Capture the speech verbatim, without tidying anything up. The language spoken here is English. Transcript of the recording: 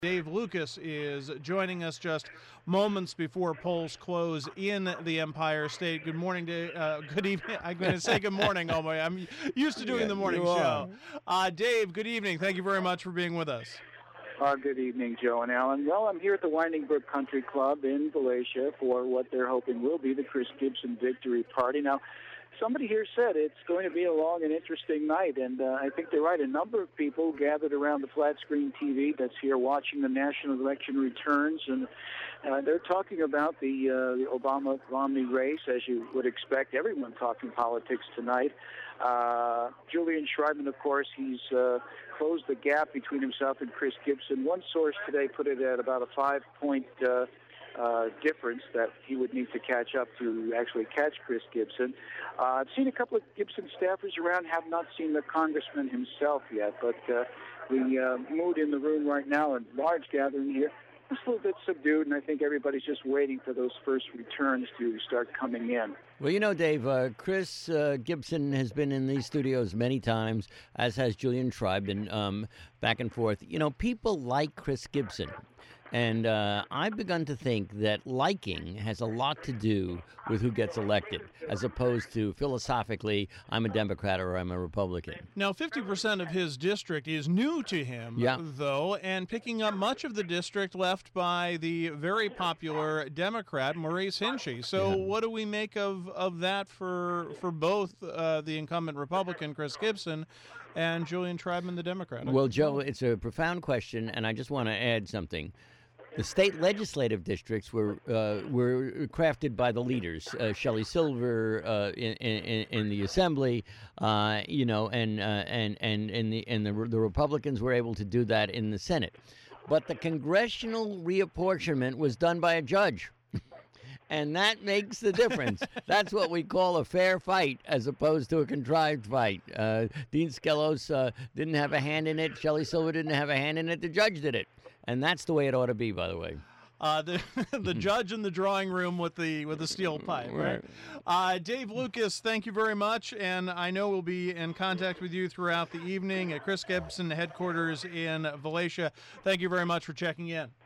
Dave Lucas is joining us just moments before polls close in the Empire State. Good morning, Dave. Uh, good evening. I'm going to say good morning. Oh my, I'm used to doing Yeah, the morning you show. are. Uh, Dave, good evening. Thank you very much for being with us. Uh, good evening, Joe and Alan. Well, I'm here at the Winding Brook Country Club in Valatia for what they're hoping will be the Chris Gibson Victory Party. Now, somebody here said it's going to be a long and interesting night, and uh, I think they're right. A number of people gathered around the flat screen T V that's here watching the national election returns, and uh, they're talking about the, uh, the Obama-Romney race, as you would expect. Everyone talking politics tonight. Uh, Julian Schreibman, of course, he's uh, closed the gap between himself and Chris Gibson. One source today put it at about a five-point uh, uh, difference that he would need to catch up to actually catch Chris Gibson. Uh, I've seen a couple of Gibson staffers around, have not seen the congressman himself yet, but uh, the uh, mood in the room right now, a large gathering here, is a little bit subdued, and I think everybody's just waiting for those first returns to start coming in. Well, you know, Dave, uh, Chris uh, Gibson has been in these studios many times, as has Julian Schreibman, um, back and forth. You know, people like Chris Gibson. And uh, I've begun to think that liking has a lot to do with who gets elected, as opposed to philosophically, I'm a Democrat or I'm a Republican. Now, fifty percent of his district is new to him, yeah. though, and picking up much of the district left by the very popular Democrat, Maurice Hinchey. So yeah. What do we make of, of that for, for both uh, the incumbent Republican, Chris Gibson, and Julian Schreibman, the Democrat? Well, Joe, it's a profound question, and I just want to add something. The state legislative districts were uh, were crafted by the leaders, uh, Shelley Silver uh, in, in in the Assembly, uh, you know, and uh, and and and the and the the Republicans were able to do that in the Senate, but the congressional reapportionment was done by a judge. And that makes the difference. That's what we call a fair fight as opposed to a contrived fight. Uh, Dean Skelos uh, didn't have a hand in it. Shelley Silver didn't have a hand in it. The judge did it. And that's the way it ought to be, by the way. Uh, the the judge in the drawing room with the with the steel pipe, right? Uh, Dave Lucas, thank you very much, and I know we'll be in contact with you throughout the evening at Chris Gibson headquarters in Valatia. Thank you very much for checking in.